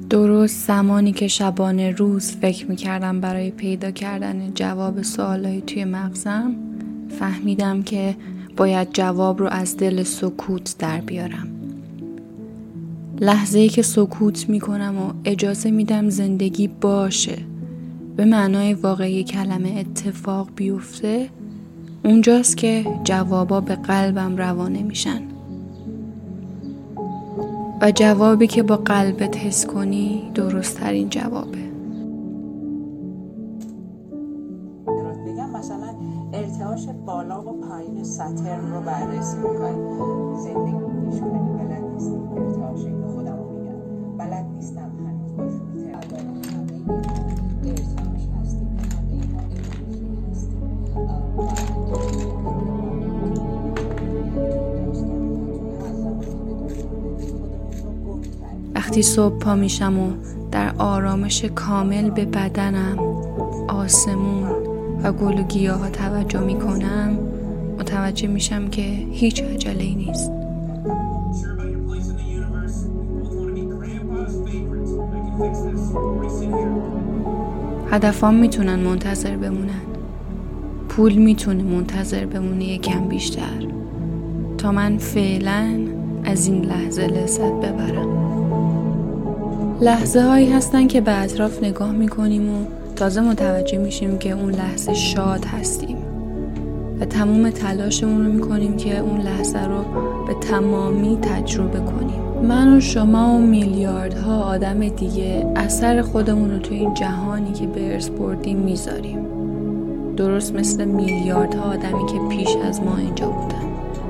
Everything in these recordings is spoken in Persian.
درست زمانی که شبانه روز فکر میکردم برای پیدا کردن جواب سوالایی توی مغزم، فهمیدم که باید جواب رو از دل سکوت در بیارم. لحظه‌ای که سکوت میکنم و اجازه میدم زندگی باشه، به معنای واقعی کلمه اتفاق بیفته، اونجاست که جوابا به قلبم روانه میشن. و جوابی که با قلبت حس کنی درست ترین جوابه. بگم مثلا ارتعاش بالا و پایین ساترن رو بررسی میکنی، زندگی پیش کنی، بلد نیستم ارتعاش اینو خودم رو میگم، بلد نیستم هنوز باش میتردم، همه ارتعاش هستیم، همه ما انرژی هستیم. وقتی صبح پا میشم و در آرامش کامل به بدنم، آسمون و گل و گیاها توجه میکنم، متوجه میشم که هیچ عجله‌ای نیست. هدفام میتونن منتظر بمونن، پول میتونه منتظر بمونه یکم بیشتر، تا من فعلا از این لحظه لذت ببرم. لحظه هایی هستن که به اطراف نگاه میکنیم و تازه متوجه میشیم که اون لحظه شاد هستیم و تمام تلاشمون رو میکنیم که اون لحظه رو به تمامی تجربه کنیم. من و شما و میلیاردها آدم دیگه اثر خودمون رو تو این جهانی که به ارث بردیم میذاریم، درست مثل میلیاردها آدمی که پیش از ما اینجا بودن.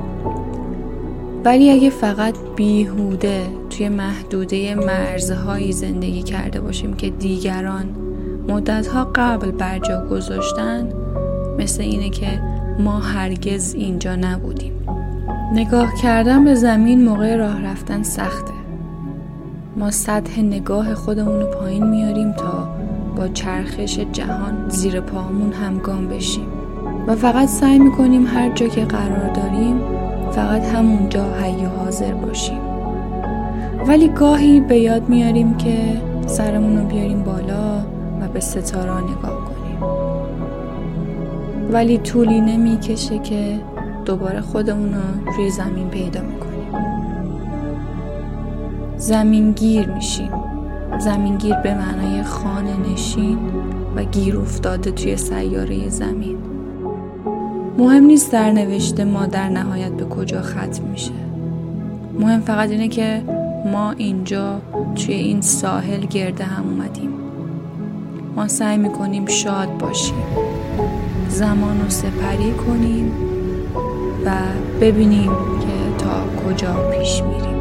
ولی اگه فقط بیهوده توی محدوده مرزهایی زندگی کرده باشیم که دیگران مدتها قبل برجا گذاشتن، مثل اینه که ما هرگز اینجا نبودیم. نگاه کردن به زمین موقع راه رفتن سخته. ما سطح نگاه خودمون رو پایین میاریم تا با چرخش جهان زیر پامون همگام بشیم و فقط سعی میکنیم هر جا که قرار داریم فقط همونجا حی و حاضر باشیم. ولی گاهی به یاد میاریم که سرمون رو بیاریم بالا و به ستاره نگاه کنیم. ولی طولی نمیکشه که دوباره خودمون رو روی زمین پیدا میکنیم. زمینگیر میشیم. زمینگیر به معنای خانه نشین و گیر افتاده توی سیاره زمین. مهم نیست در نوشته ما در نهایت به کجا ختم میشه. مهم فقط اینه که ما اینجا توی این ساحل گرده هم اومدیم. ما سعی میکنیم شاد باشیم، زمان رو سپری کنیم و ببینیم که تا کجا پیش میریم.